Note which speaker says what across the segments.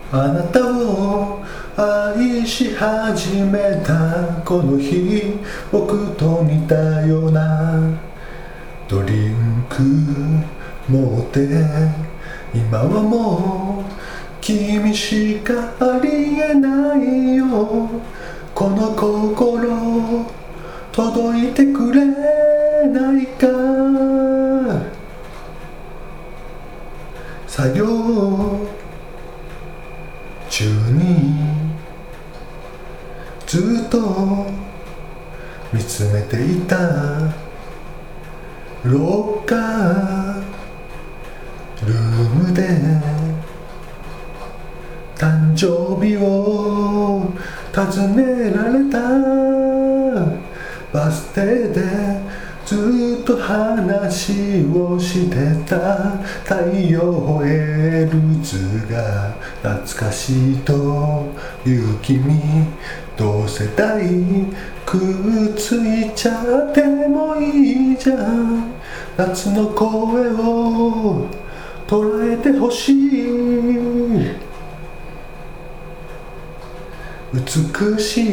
Speaker 1: あなたを愛し始めたこの日、僕と似たようなドリンク持って今はもう君しかありえないよ。この心届いてくれないか。作業中にずっと見つめていたロッカールームで誕生日を尋ねられた。バス停でずっと話をしてた。太陽を得る図が懐かしいという君、同世代くっついちゃってもいいじゃん。夏の声を捉えてほしい。美しい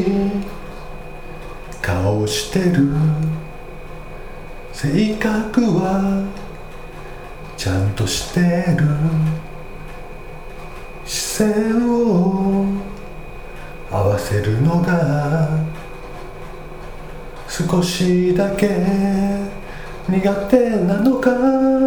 Speaker 1: 顔してる。性格はちゃんとしてる。視線を合わせるのが少しだけ苦手なのか。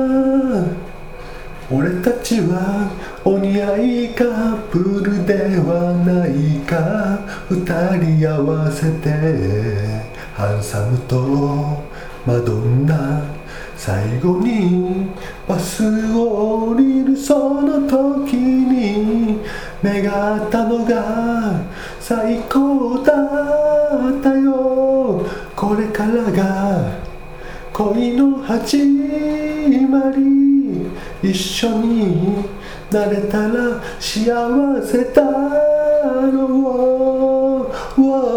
Speaker 1: 俺たちはお似合いカップルではないか。二人合わせてハンサムとマドンナ。最後にバスを降りるその時に願ったのが最高だったよ。これからが恋の始まり。一緒になれたら幸せだろう。